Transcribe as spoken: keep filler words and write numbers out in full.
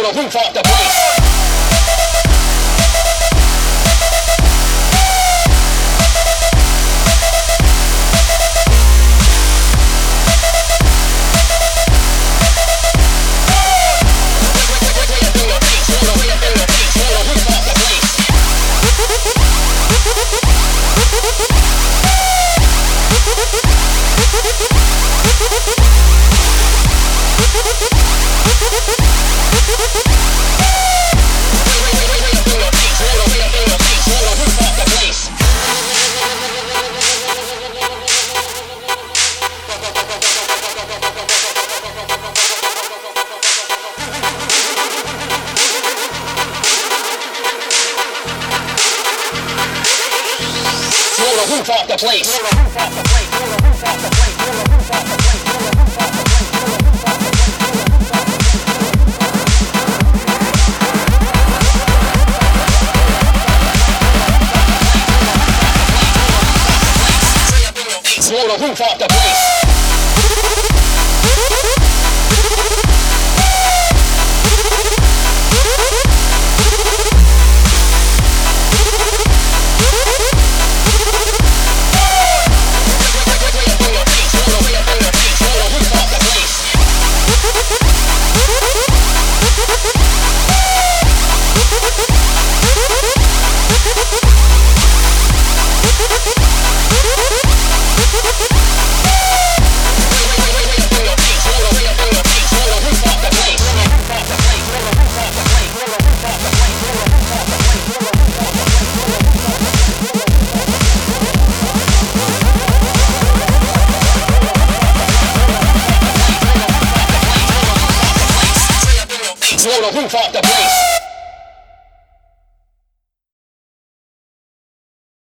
blow the roof off the place. Roof off the place. Blow the roof off the place. Blow the roof off the place. Blow the roof off the place. Blow the roof off the place. Blow the roof off the place. Blow the roof off the place. Blow the roof off the place.